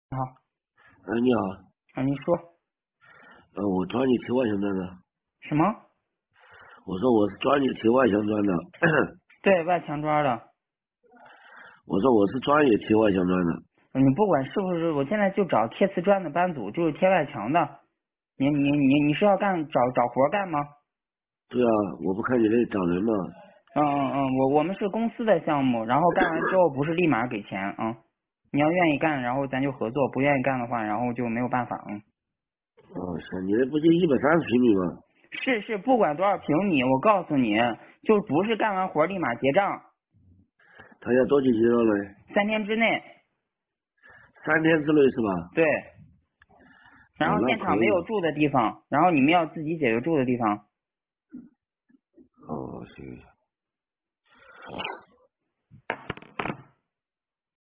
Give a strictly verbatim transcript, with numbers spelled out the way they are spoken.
好， 哎，你好， 啊，你说呃，我找你提外墙砖的。 什么？ 我说我是专业提外墙砖的。 对外墙砖的， 我说我是专业提外墙砖的。 你不管是不是，我现在就找贴瓷砖的班组，就是贴外墙的。你你你你是要干找找活干吗？ 对啊，我不看你那找人嘛。 嗯嗯嗯，我我们是公司的项目，然后干完之后不是立马给钱啊、嗯。你要愿意干，然后咱就合作；不愿意干的话，然后就没有办法。嗯， 哦，是，你那不就一百三十平米吗？ 是是，不管多少平米，我告诉你，就不是干完活立马结账， 他要多久结账呢？ 三天之内。 三天之内是吧？ 对，然哦， 后现那可以。 场没有住的地方，然后你们要自己解决住的地方。 哦，行。